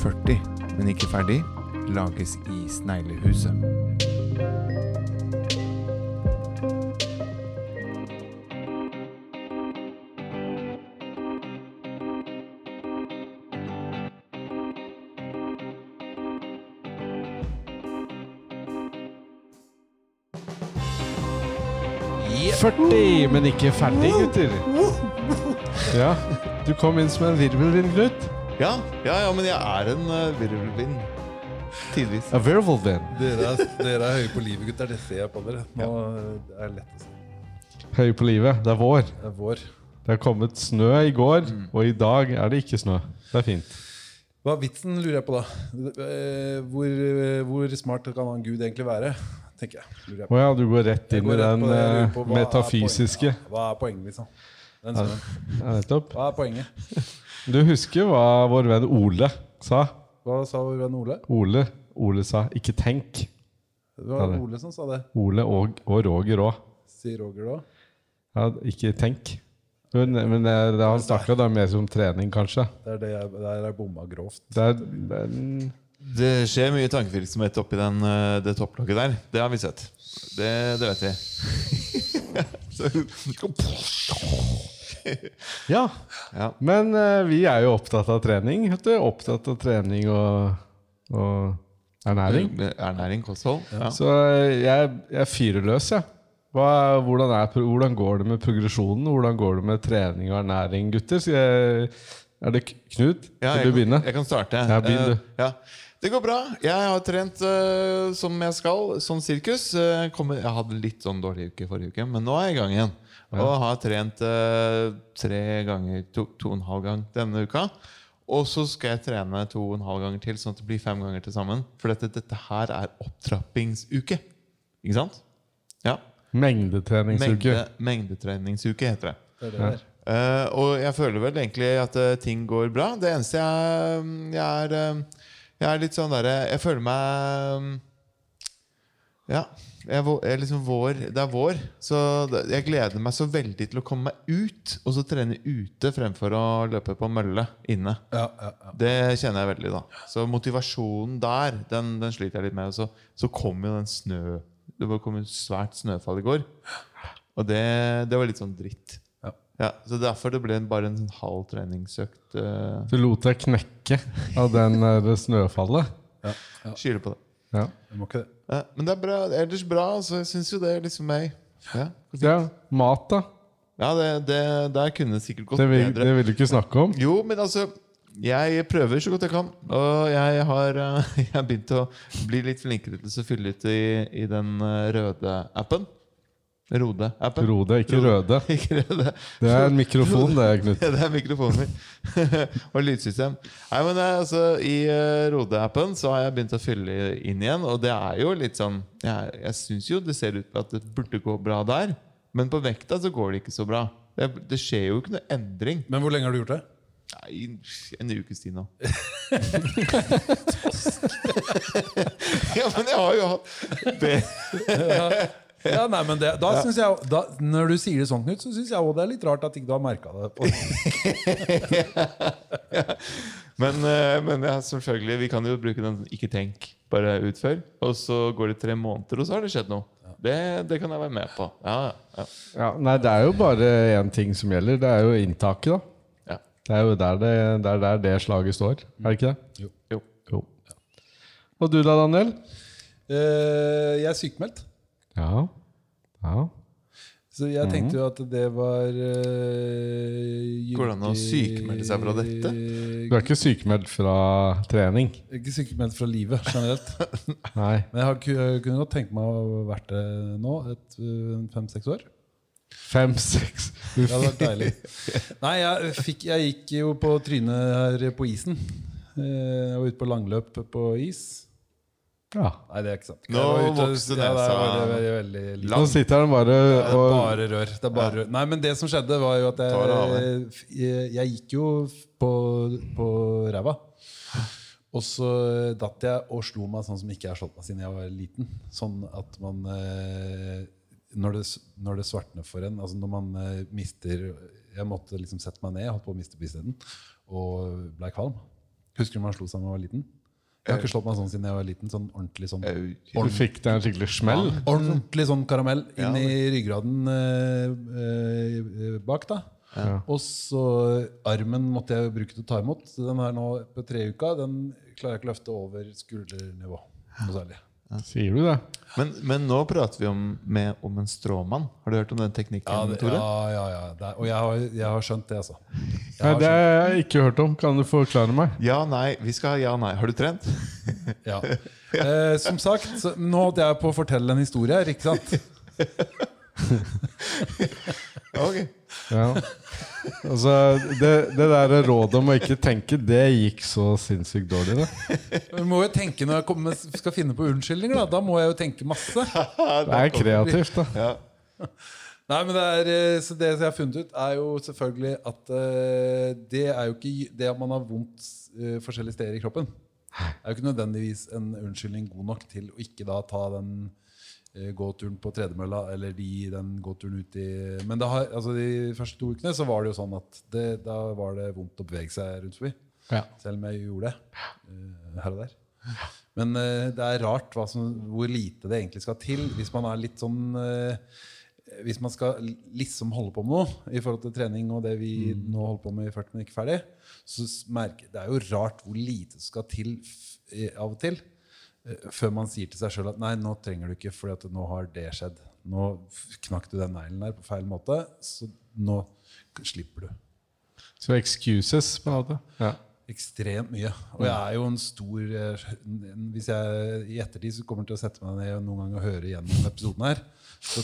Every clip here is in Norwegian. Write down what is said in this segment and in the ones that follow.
40, men ikke ferdig, lages i Sneglehuset. Yeah. 40, men ikke ferdig, gutter. Ja, du kom inn som en virvelvind, Knut. Ja, men jeg er en virvelvind. Tidvis. A virvelvind. Dere høye på livet, gutter. Det ser jeg på dere. Nå er det lett å si. Høy på livet, det er vår. Det er vår. Det har kommet snø i går, og i dag er det ikke snø. Det er fint. Hva er vitsen, lurer jeg på da? Hvor smart kan han Gud egentlig være? Tenker jeg. Lurer jeg på. Åja, du går rett inn i den metafysiske. Hva er poenget, liksom? Den Ja, nettopp. Hva er poenget? Du husker hva vår venn Ole sa? Hva sa vår venn Ole? Ole sa, ikke tenk. Det var Ole som sa det. Ole og Roger også. Sier Roger da? Ja, ikke tenk. Men han snakket da mer som trening, kanskje. Det er det der jeg bomma grovt. Det skjer mye tankevirksomhet oppi det topplogget der. Det har vi sett. Det vet vi. Ja, men vi er jo opptatt av trening. Opptatt av trening og ernæring. Ernæring, kosthold. Ja. Så jeg fyrer løs, ja. Hvordan går det med progresjonen? Hvordan går det med trening og ernæring, gutter? Er det Knut? Vil du begynne? Jeg kan starte. Ja, begynn du. Ja. Det går bra. Jeg har trent som jeg skal, sånn sirkus. Jeg hadde litt sånn dårlig uke forrige uke, men nå er jeg i gang igjen. Og har trent 3 ganger, 2,5 gang denne uka. Og så skal jeg trene 2,5 ganger til, sånn at det blir 5 ganger til sammen. For dette her er opptrappingsuke. Ikke sant? Ja. Mengdetreningsuke. Mengdetreningsuke heter det. Det er det der. Og jeg føler vel egentlig at ting går bra. Det eneste jeg er litt sånn der. Jeg føler meg det er vår. Så jeg gleder meg så veldig til å komme meg ut og så trene ute fremfor å løpe på mølle inne. Ja. Det kjenner jeg veldig da. Så motivasjonen der, den sliter jeg litt med. Og så kom jo den det kom jo svært snøfall i går. Og det var litt sånn dritt. Ja, så derfor det ble bare en halv treningsøkt. Du lot deg knekke av den snøfallet. Skylder på det. Ja. Jeg må ikke det. Men det er bra, ellers bra, så jeg synes jo det er liksom meg. Ja, mat da. Ja, der kunne det sikkert gått bedre. bedre. Det vil du ikke snakke om? Jo, men altså, jeg prøver så godt jeg kan. Og jeg har begynt å bli litt flinkere til å fylle ut i den røde appen. Rode-appen. Rode, ikke røde. Ikke røde. Det er en mikrofon, det, Knut. Ja, det er mikrofonen min. Og lydsystem. Nei, men altså, i Rode-appen så har jeg begynt å fylle inn igjen. Og det er jo litt sånn jeg synes jo det ser ut til at det burde gå bra der. Men på vekta så går det ikke så bra. Det skjer jo ikke noe endring. Men hvor lenge har du gjort det? Nei, en ukes tid nå. Ja, men jeg har jo hatt det. Ja, nei, men da synes jeg når du sier det sånn, Knut, så synes jeg også det er litt rart at ikke du har merket det på. Ja. Men ja, selvfølgelig, vi kan jo bruke den ikke tenk, bare utfør. Og så går det 3 måneder, og så har det skjedd noe. Det kan jeg være med på. Ja. Nei, det er jo bare en ting som gjelder. Det er jo inntaket da. Ja. Det er jo der det slaget står. Er det ikke det? Jo. Og du da, Daniel? Jeg er sykemeldt. Ja. Så jeg tenkte jo at det var Går det an å sykemelde seg fra dette? Du er ikke sykemeldt fra trening? Ikke sykemeldt fra livet generelt. Nei. Men jeg kunne godt tenke meg å ha vært det nå 5-6 år. 5-6. Det hadde vært deilig. Nei, jeg gikk jo på trynet her på isen. Jeg var ute på langløp på is. Ja. Nei, det er ikke sant. Nå vokste det veldig lite. Nå sitter han bare og... Bare rør. Det er bare rør. Nei, men det som skjedde var jo at jeg gikk jo på ræva. Og så datt jeg og slo meg sånn som ikke jeg har slått meg siden jeg var liten. Sånn at man når det svartner for en, altså når man mister, jeg måtte liksom sette meg ned, jeg holdt på å miste bevisstheten og ble kvalm. Husker du man slo seg da jeg var liten? Jeg har ikke slått meg sånn siden jeg var liten. Sånn ordentlig sånn Du fikk deg en skikkelig smell. ordentlig sånn karamell inn i ryggraden bak da. Og så armen måtte jeg bruke til å ta imot. Så den her nå på 3 uker, den klarer jeg ikke å løfte over skuldernivå noe særlig. Sier du det? Men nå prater vi om en stråmann. Har du hørt om den teknikken, Tore? Ja. Og jeg har skjønt det, altså. Nei, det har jeg ikke hørt om. Kan du forklare meg? Ja, nei. Vi skal ha ja, nei. Har du trent? Ja. Som sagt, nå holdt jeg på å fortelle en historie her, ikke sant? Ok. Ja. Altså, det der rådet om å ikke tenke, det gikk så sinnssykt dårlig, da. Jeg må jo tenke når jeg skal finne på unnskyldninger, da må jeg jo tenke masse. Det er kreativt, da. Ja. Nei, men så det jeg har funnet ut er jo selvfølgelig at det er jo ikke det at man har vondt forskjellige steder i kroppen. Det er jo ikke nødvendigvis en unnskyldning god nok til å ikke da ta den gåturen på tredemølla, eller den gåturen ut i... Men altså de første 2 ukene så var det jo sånn at da var det vondt å bevege seg rundt forbi. Ja. Selv om jeg gjorde det her og der. Men det er rart hvor lite det egentlig skal til hvis man er litt sånn... Hvis man skal liksom holde på med noe i forhold til trening og det vi nå holder på med i 40 minutter ikke ferdig, så det er jo rart hvor lite skal til av og til før man sier til seg selv at nei, nå trenger du ikke fordi at nå har det skjedd. Nå knakk du den neglen der på feil måte, så nå slipper du. Så excuses på en måte? Ja. Ekstremt mye. Og jeg er jo en stor... Hvis jeg i ettertid så kommer til å sette meg ned noen gang og høre gjennom episoden her, så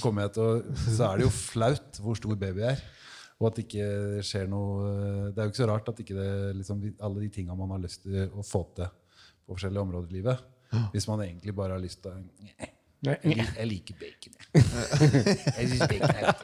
er det jo flaut hvor stor baby jeg er. Og at det ikke skjer noe... Det er jo ikke så rart at ikke det, liksom, alle de tingene man har lyst til å få til på forskjellige områder i livet, hvis man egentlig bare har lyst til å... Jeg liker bacon. Jeg synes bacon er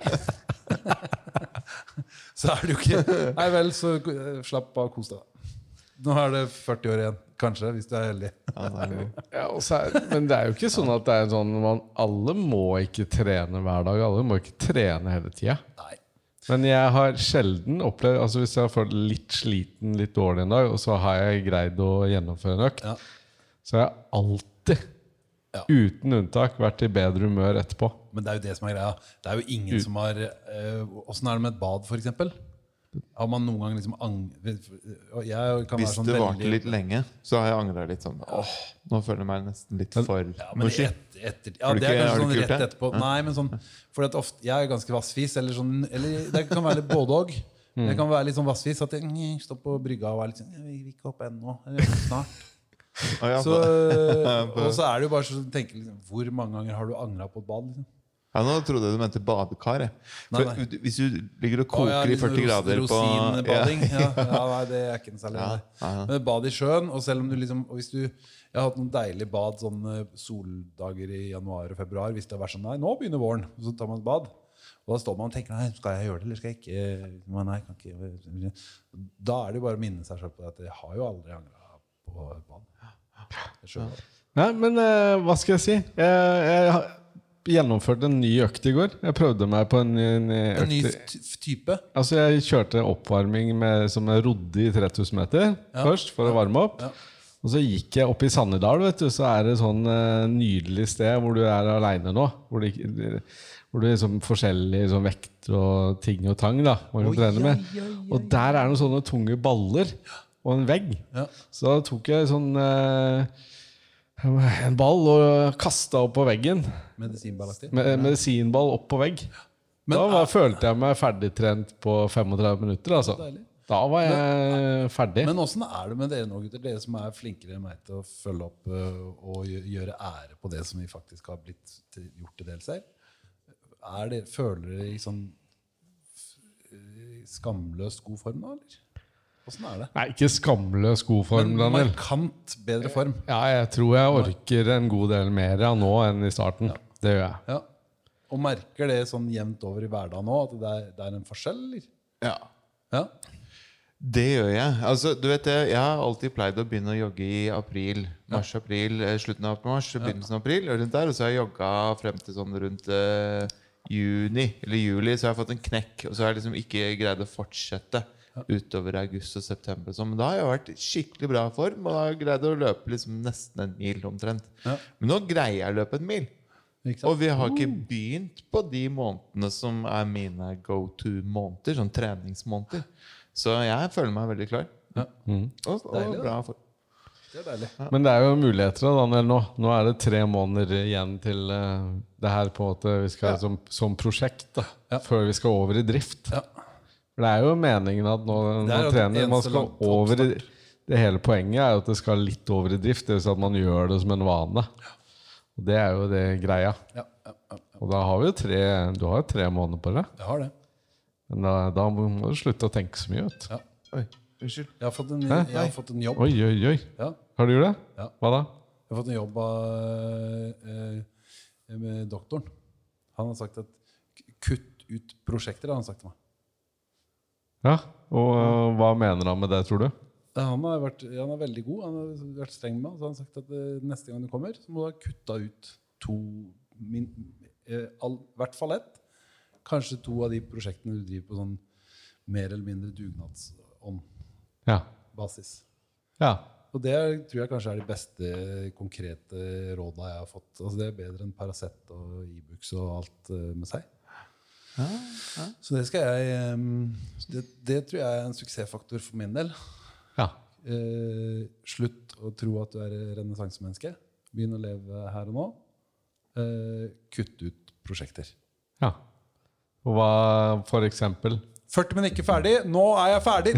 godt. Så er det jo ikke... Nei vel, så slapp av og kos deg da. Nå er det 40 år igjen, kanskje, hvis du er heldig. Ja, men det er jo ikke sånn at det er sånn alle må ikke trene hver dag. Alle må ikke trene hele tiden. Nei. Men jeg har sjelden opplevd, altså hvis jeg har følt litt sliten, litt dårlig en dag, og så har jeg greid å gjennomføre en økt, så har jeg alltid, uten unntak, vært i bedre humør etterpå. Men det er jo det som er greia. Det er jo ingen som har... Hvordan er det med et bad, for eksempel? Har man noen gang liksom Hvis det varte litt lenge, så har jeg angret litt sånn. Nå føler jeg meg nesten litt for mushy. Det er kanskje sånn rett etterpå. Nei, men sånn, for ofte, jeg er ganske vassfis, eller det kan være litt både og. Det kan være litt sånn vassfis at jeg står på brygga og er litt sånn, jeg vil ikke opp ennå, snart. Og så er det jo bare sånn, tenker liksom, hvor mange ganger har du angret på et bad? Liksom? Ja, nå trodde jeg du mente badekar. Nei. Hvis du ligger og koker i 40 grader på... Rosinbading. Nei, det er ikke en særlig. Men bad i sjøen, og selv om du liksom... Jeg har hatt noen deilige bad, sånne soldager i januar og februar, hvis det har vært sånn, nei, nå begynner våren, og så tar man et bad. Og da står man og tenker, nei, skal jeg gjøre det, eller skal jeg ikke? Nei, kan ikke. Da er det jo bare å minne seg selv på det, at jeg har jo aldri angret på et bad. Nei, men hva skal jeg si? Jeg gjennomførte en ny økt i går. Jeg prøvde meg på en økt. En ny type? Altså jeg kjørte oppvarming som jeg rodde i 3000 meter først for å varme opp. Og så gikk jeg opp i Sannedal, vet du. Så er det sånn nydelig sted hvor du er alene nå. Hvor det er liksom forskjellige sånn vekt og ting og tang da, man kan trene med. Og der er det noen sånne tunge baller og en vegg. Så da tok jeg sånn... en ball og kastet opp på veggen. Medisinball opp på vegg. Da følte jeg meg ferdigtrent på 35 minutter altså. Da var jeg ferdig. Men hvordan er det med dere nå, gutter? Dere som er flinkere enn meg til å følge opp og gjøre ære på det som vi faktisk har blitt gjort til dels her. Føler dere i sånn skamløst god form da, eller? Hvordan er det? Nei, ikke skamløs god form, men markant bedre form. Ja, jeg tror jeg orker en god del mer nå enn i starten. Det gjør jeg. Ja. Og merker det sånn jevnt over i hverdagen nå, at det er en forskjell, eller? Ja. Det gjør jeg. Altså, du vet, jeg har alltid pleid å begynne å jogge i april. Mars-april, slutten av mars, begynnelsen av april, og rundt der. Og så har jeg jogget frem til sånn rundt juni eller juli, så har jeg fått en knekk, og så har jeg liksom ikke greid å fortsette utover august og september. Men da har jeg vært i skikkelig bra form og har greid å løpe liksom nesten en mil omtrent. Men nå greier jeg å løpe en mil. Og vi har ikke begynt på de månedene som er mine go-to-måneder, sånn treningsmåneder. Så jeg føler meg veldig klar. Og bra form. Det deilig. Men det jo muligheter da, Daniel, nå. Nå det 3 måneder igjen til det her på en måte vi skal som prosjekt da, før vi skal over i drift. For det jo meningen at når trener, man skal over i det hele poenget jo at det skal litt over i drift, det vil si at man gjør det som en vane. Og det jo det greia. Og da har vi jo du har jo 3 måneder på det. Jeg har det. Men da må du slutte å tenke så mye ut. Oi, unnskyld. Jeg har fått en jobb. Oi. Ja. Har du gjort det? Ja. Hva da? Jeg har fått en jobb med doktoren. Han har sagt at kutt ut prosjekter, har han sagt til meg. Ja, og hva mener han med det, tror du? Han er veldig god. Han har vært streng med meg. Så han har sagt at neste gang du kommer, så må du ha kutta ut i hvert fall 1. Kanskje 2 av de prosjektene du driver på sånn mer eller mindre dugnadsånd-basis. Ja. Og det tror jeg kanskje de beste konkrete rådene jeg har fått. Altså det bedre enn Paracet og Ibux og alt med seg. Så det skal jeg det tror jeg en suksessfaktor for min del. Slutt å tro at du renessansemenneske. Begynn å leve her og nå. Kutt ut prosjekter. Ja. Og hva for eksempel? 40 men ikke ferdig. Nå jeg ferdig!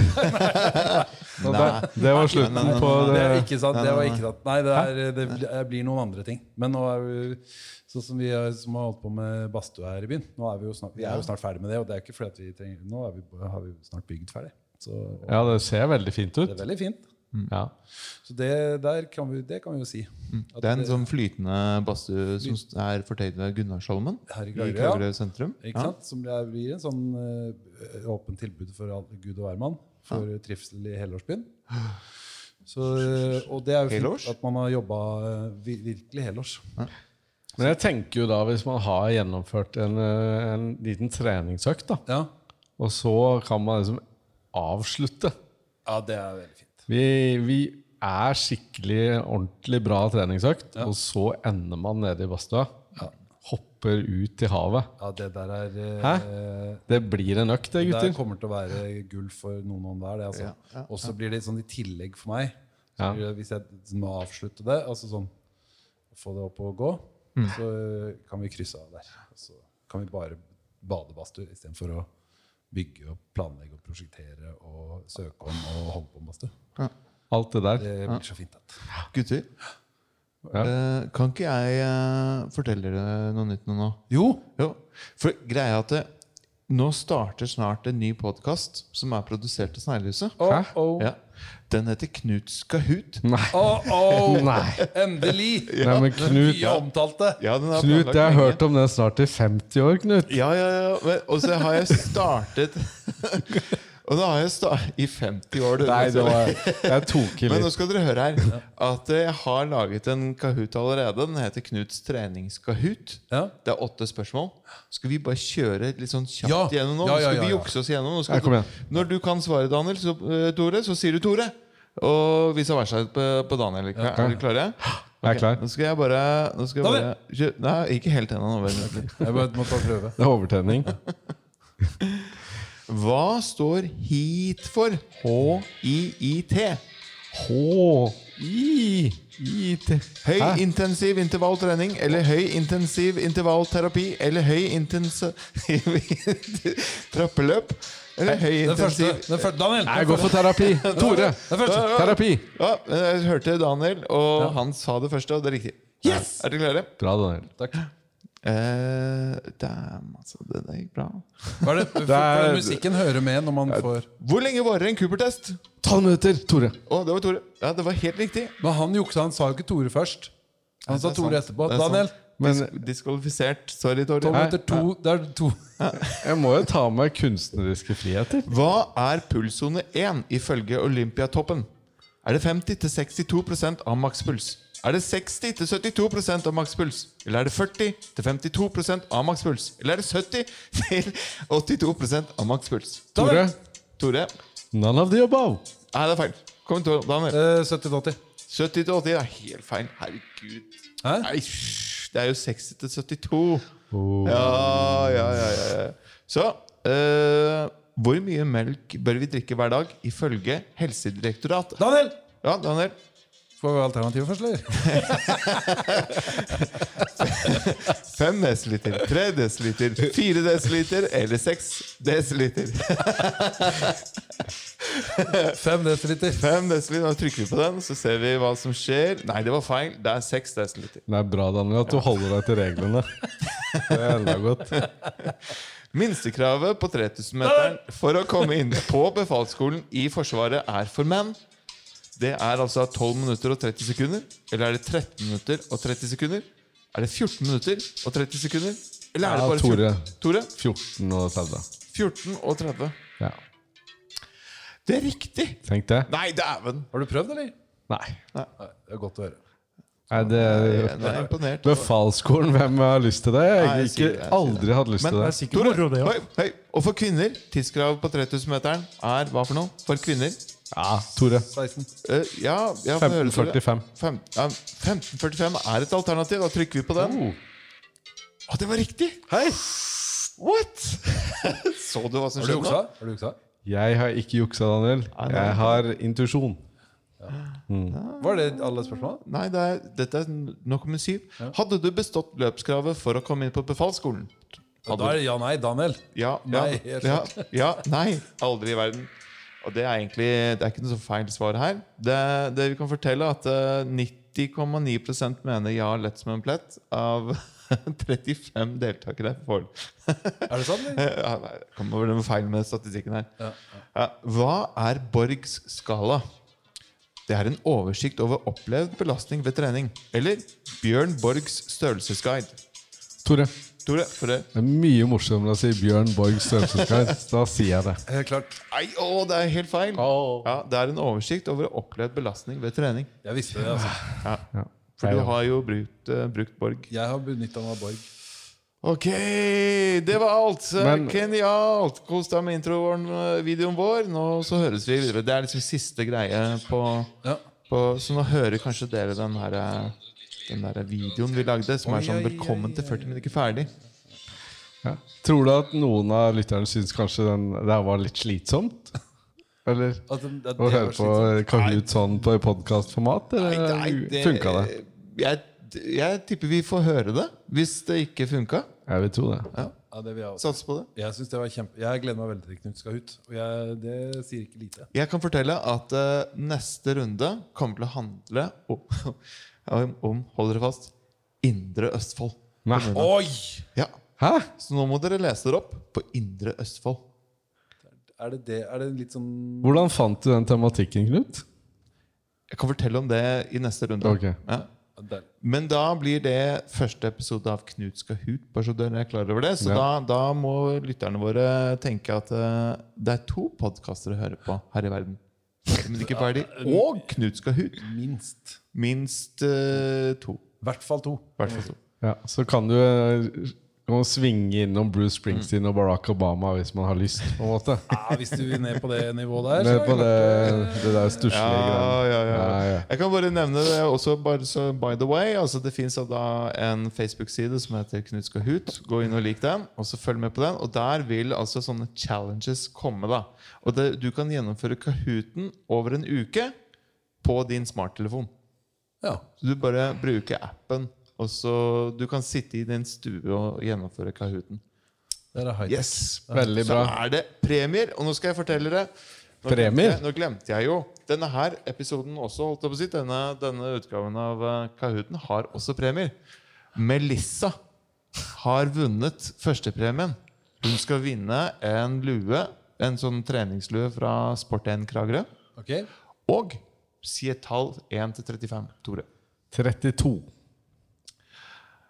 Det var slutten på det. Det ikke sant. Det var ikke sant. Nei, det blir noen andre ting. Men nå vi sånn som vi som har holdt på med badstue her i byen. Nå vi jo snart ferdig med det, og det ikke fordi at vi trenger. Nå har vi snart bygd ferdig. Så, ja, det ser veldig fint ut. Det veldig fint. Ja. Så det kan vi jo si. Det en sånn flytende badstue som fortøyd ved Gunnarsholmen her i Kragerø sentrum. Ikke sant? Som blir en sånn åpen tilbud for Gud og hvermann for trivsel i helårsbyen. Og det jo fint at man har jobbet virkelig helårs. Men jeg tenker jo da, hvis man har gjennomført en liten treningsøkt da, og så kan man liksom avslutte. Ja, det veldig fint. Vi skikkelig ordentlig bra treningsøkt, og så ender man nede i badstua, hopper ut i havet. Ja, det der det blir en økt, det, gutter. Det kommer til å være gull for noen der, det altså. Og så blir det sånn i tillegg for meg, hvis jeg må avslutte det, altså sånn, få det opp og gå, så kan vi krysse av der. Så kan vi bare bade badstue i stedet for å bygge og planlegge og prosjektere og søke om og holde på med badstue. Alt det der. Det blir så fint. Gutter, kan ikke jeg fortelle dere noe nytt nå? Jo. For greia at nå starter snart en ny podcast som produsert til Sneglehuset. Ja. Den heter Knuts Kahoot. Nei. Endelig! Nei, men Knut, vi omtalte. Knut, jeg har hørt om det snart i 50 år, Knut. Ja. Og så har jeg startet Og da har jeg i 50 år. Nei, jeg tok i litt. Men nå skal dere høre her at jeg har laget en Kahoot allerede. Den heter Knuts treningskahoot. Det 8 spørsmål. Skal vi bare kjøre litt sånn kjapt gjennom nå? Skal vi jukse oss gjennom? Når du kan svare, Daniel, Tore, så sier du Tore. Og vi skal være seg på Daniel. Er du klare? Jeg klar. Nå skal jeg bare Nei, ikke helt ennå. Jeg må ta prøve. Det høytenning. Hva står HIIT for? H-I-I-T. H-I-I-T. Høy intensiv intervalltrening, eller høy intensiv intervallterapi, eller høy intensiv trappeløp, eller høy intensiv Daniel! Jeg går for terapi. Tore, terapi. Ja, jeg hørte Daniel, og han sa det første, og det riktig. Yes! Er dere klare? Bra, Daniel. Takk. Det gikk bra. Hva det musikken hører med når man får Hvor lenge varer en Cooper-test? 12 minutter, Tore. Det var Tore. Ja, det var helt riktig. Men han juksa, han sa jo ikke Tore først. Han sa Tore etterpå. Daniel, diskvalifisert. Sorry, Tore. 12 minutter, det 2. Jeg må jo ta med kunstneriske friheter. Hva pulszone 1 ifølge Olympiatoppen? Det 50-62% av makspuls? Det 60-72% av makspuls? Eller det 40-52% av makspuls? Eller det 70-82% av makspuls? Tore? None of the above. Nei, det er feil. Kom til, Daniel. 70-80. 70-80, det er helt feil. Herregud. Hæ? Nei, det er jo 60-72. Ja. Så, hvor mye melk bør vi drikke hver dag ifølge Helsedirektoratet? Daniel! Ja, Daniel. Får vi alternativet først, eller? 5 desiliter, 3 desiliter, 4 desiliter eller 6 desiliter. 5 desiliter. 5 desiliter, nå trykker vi på den, så ser vi hva som skjer. Nei, det var feil, det er 6 desiliter. Det er bra, Daniel, at du holder deg til reglene. Det er enda godt. Minstekravet på 3000-meteren for å komme inn på befalsskolen i Forsvaret er for menn. Det er altså 12 minutter og 30 sekunder. Eller er det 13 minutter og 30 sekunder? Er det 14 minutter og 30 sekunder? Eller er det bare 14? Tore? 14 og 30. 14 og 30. Ja. Det er riktig. Tenk det. Nei, dæven. Har du prøvd, eller? Nei. Nei, det er godt å høre. Nei, det Jeg er imponert. Befalsskolen, hvem har lyst til det? Jeg Nei, har jeg sier det, jeg aldri hatt lyst Men- til Det det. er sikkert moro, det Hei, også. hei. Og for kvinner, tidskrav på 3000-meteren er hva for noe? For kvinner? Ja, Tore. 16. Ja, få høre, Tore. 1545. 1545 er et alternativ. Da trykker vi på den. Å, det var riktig! Hei! What? Så du hva som Har du skjedde? juksa? Har du juksa? Jeg har ikke juksa, Daniel. Jeg har intuisjon. Var det alle spørsmål? Nei, dette er nok nummer 7. Hadde du bestått løpskravet for å komme inn på befalsskolen? Da er det ja, nei, Daniel. Ja, Nei, helt nei, aldri i verden. Og det er egentlig det er ikke noe så feil svar her. Det vi kan fortelle at 90,9% mener ja lett som en plett av 35 deltakere får det. Er det sant, eller? Ja, nei, det kommer over noe feil med statistikken her. Ja, hva er Borgs skala? Det er en oversikt over opplevd belastning ved trening. Eller Bjørn Borgs størrelsesguide. Tore. Tore, for det. Det er mye morsommere å si Bjørn Borg størrelsesguide. Da sier jeg det. Helt klart. Nei, det er helt feil. Ja, det er en oversikt over opplevd belastning ved trening. Jeg visste det, altså. Ja. For du har jo brukt Borg. Jeg har benyttet meg av Borg. Ok, det var alt. Men- Genialt. Kos deg med introvideoen vår. Nå så høres vi videre. Det er liksom siste greie på så nå hører kanskje dere den der videoen vi lagde, som er sånn 'Velkommen til 40 minutter ferdig'. Ja. Tror du at noen av lytterne syns kanskje det her var litt slitsomt? Eller At det å høre var på slitsomt. Kahoot sånn på podkastformat? Eller funka det? Jeg tipper vi får høre det hvis det ikke funka. Jeg vil tro det. Ja, det vil jeg også. Sats på det. Jeg synes det var Jeg gleder meg veldig til Knut skal ut. Og det sier ikke lite. Jeg kan fortelle at neste runde kommer til å handle om hold dere fast, Indre Østfold. Nei. Oi! Ja, Hæ? så nå må dere lese dere opp på Indre Østfold. Er det litt sånn Hvordan fant du den tematikken, Knut? Jeg kan fortelle om det i neste runde. Ok. Ja. der. Men da blir det første episode av Knut skal hut. Bare så dere er klar over det. Så Ja. da må lytterne våre tenke at det er 2 podkaster å høre på her i verden. Men ikke ferdig. Og Knut skal hut. Minst 2. I hvert fall 2. Hvert fall 2. Ja, så kan du svinge innom Bruce Springsteen og Barack Obama hvis man har lyst, på en måte. Ja, hvis du er ned på det nivået der, Ned så på det der stusslige greiene. Ja. Jeg kan bare nevne det også, bare så by the way. Altså det finnes da en Facebook-side som heter Knut skal hut. Gå inn og lik den, og så følg med på den. Og der vil altså sånne challenges komme, da. Og du kan gjennomføre Kahooten over en uke på din smarttelefon. Ja. Så du bare bruker appen, og så du kan sitte i din stue og gjennomføre Kahooten. Det er high-tech. Yes. Veldig bra. Så er det premier, og nå skal jeg fortelle dere. Premier? Nå glemte jeg jo denne her episoden også, holdt jeg på å si. Denne utgaven av Kahooten har også premier. Melissa har vunnet førstepremien. Hun skal vinne en lue, en sånn treningslue fra Sport1 Kragerø. Ok. Og si et tall 1 til 35, Tore. 32.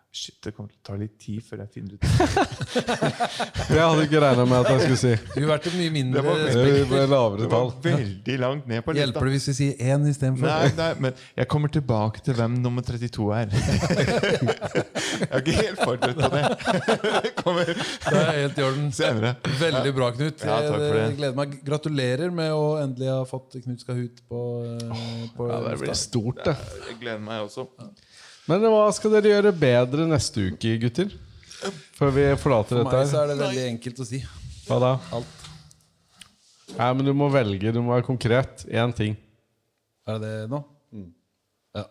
Shit, det kommer til å ta litt tid før jeg finner ut. Det hadde ikke regnet med at jeg skulle si. Du har vært mye mindre Det ble lavere Det tall. var veldig langt ned på lista. Hjelper det hvis vi sier 1 i stedet for? Nei, men jeg kommer tilbake til hvem nummer 32 er. Jeg er ikke helt forberedt på det. Det kommer Det er helt i orden. senere. Veldig bra, Knut. Ja, takk for det. Jeg gleder meg. Gratulerer med å endelig ha fått Knut Skahut på Ja, det blir stort, det. Jeg gleder meg også. Men hva skal dere gjøre bedre neste uke, gutter? Før vi forlater For meg dette så her. er det veldig enkelt å si. Hva da? Alt. Nei, men du må velge, du må være konkret. Én ting. Er det det nå? Ja.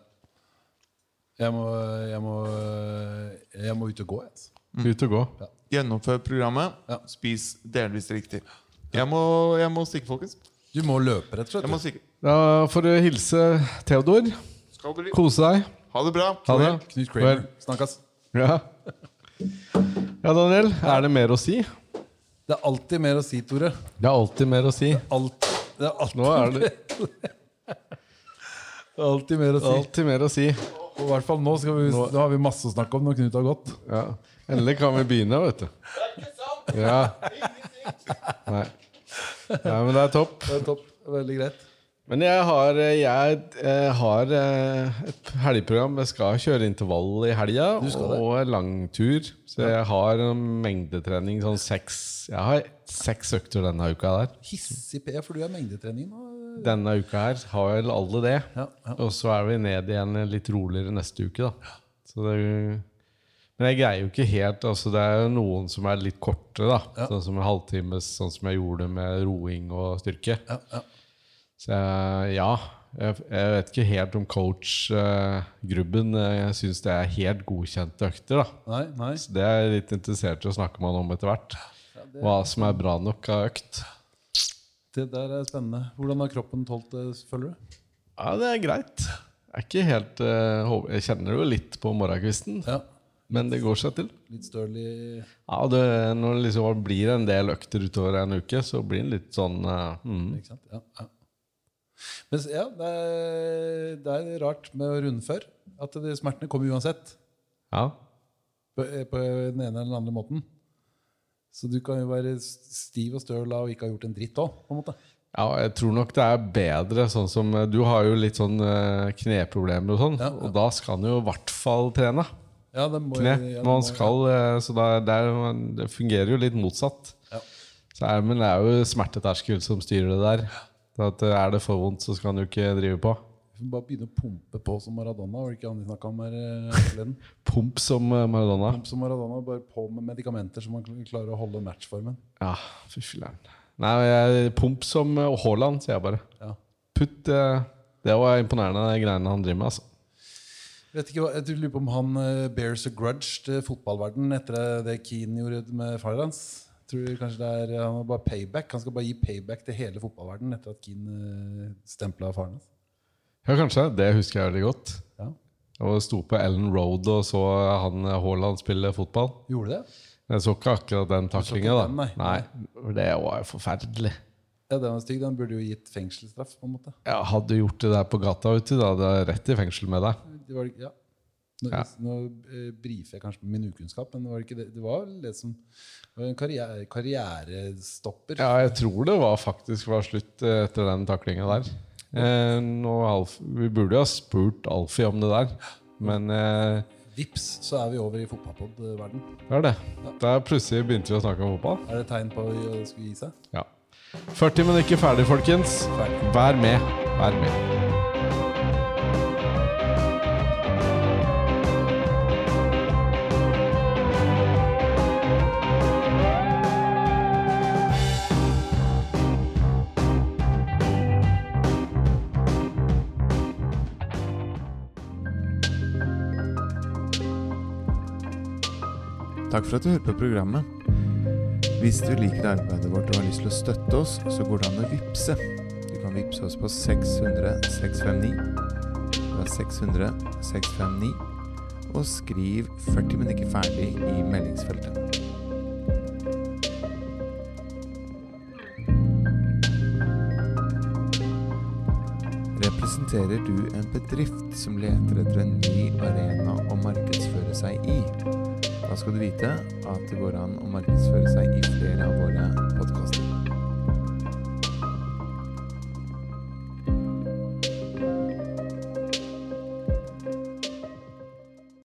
Jeg må ut og gå, altså. Ut og gå. Gjennomfør programmet. Ja. Spis delvis riktig. Jeg må stikke, folkens. Du må løpe, rett og Jeg må slett. stikke. Da får du hilse Theodor. Skal du Kose deg. Ha det bra. Ha det. Knut Kramer. Snakkes. Ja. Ja, Daniel. Er det mer å si? Det er alltid mer å si, Tore. Det er alltid mer å si. Det er alltid, Nå er det det er alltid mer å si. alltid mer å si. Og i hvert fall nå, nå har vi masse å snakke om når Knut har gått. Ja. Endelig kan vi begynne, vet du. Ja. Nei. Ja, men det er topp. Det er topp. Veldig greit. Men jeg har et helgeprogram. Jeg skal kjøre intervall i helga og en lang tur. Så jeg har en mengdetrening. Jeg har 6 økter denne uka der. Hissig P, for du er mengdetrening nå. Denne uka her har vel alle det. Ja. Og så er vi ned igjen litt roligere neste uke, da. Så men jeg greier jo ikke helt. Altså det er jo noen som er litt kortere, da. Sånn som en halvtimes, sånn som jeg gjorde med roing og styrke. Så jeg vet ikke helt om coach-grubben. Jeg synes det er helt godkjente økter, da. Nei. Så det er jeg litt interessert i å snakke med han om etter hvert. Hva som er bra nok av økt. Det der er spennende. Hvordan har kroppen tålt det, føler du? Ja, det er greit. Jeg er ikke helt jeg kjenner det jo litt på morgenkvisten. Ja. Men det går seg til. Litt størlig. Ja, når det liksom blir en del økter utover en uke, så blir det litt sånn Ikke sant? Ja. Men ja, det er rart med å runde før. At smertene kommer uansett. Ja. På den ene eller den andre måten. Så du kan jo være stiv og støl og ikke ha gjort en dritt også, på en måte. Ja, jeg tror nok det er bedre, sånn som du har jo litt sånn kneproblemer og sånn, og da skal han jo i hvert fall trene. Ja, det må, Kne, man skal, så det fungerer jo litt motsatt. Ja. Men det er jo smerteterskel som styrer det der. Så at er det for vondt, så skal han jo ikke drive på. Du får bare begynne å pumpe på som Maradona. Var det ikke han vi snakket om her? Pump som Maradona. Pump som Maradona, bare på med medikamenter så man klarer å holde matchformen. Ja, fy filler'n. Nei, pump som Haaland, sier jeg bare. Ja. Putt, det var imponerende greiene han driver med, altså. Vet ikke, jeg lurer på om han bears a grudge til fotballverden etter det Keane gjorde med far hans. Tror du kanskje han har bare payback. Han skal bare gi payback til hele fotballverden etter at Keane stemplet faren hans. Ja, kanskje. Det husker jeg veldig godt. Ja. Og sto på Ellen Road og så han Haaland spille fotball. Gjorde det? Jeg så ikke akkurat den taklingen da. Den, nei, det var jo forferdelig. Ja, den var stygg. Den burde jo gitt fengselsstraff på en måte. Ja, hadde du gjort det der på gata ute, da hadde jeg rett i fengsel med deg. Det var, ja. Nå brifer jeg kanskje på min ukunnskap, men det var ikke det. Det var det som var en karrierestopper. Ja, jeg tror det faktisk var slutt etter den taklingen der. Vi burde jo ha spurt Alfie om det der, men Vips, så er vi over i fotballpodd-verden. det er det. Da plutselig begynte vi å snakke om fotball. Er det et tegn på å skulle gi seg? Ja. 40, men ikke ferdig, folkens. Vær med. Vær med. Takk for at du hører på programmet. Hvis du liker arbeidet vårt og har lyst til å støtte oss, så går det an å vippse. Du kan vippse oss på 600 659. Det er 600 659. Og skriv 40, men ikke ferdig i meldingsfeltet. Representerer du en bedrift som leter etter en ny arena å markedsføre seg i? Da skal du vite at det går an å markedsføre seg i flere av våre podcaster.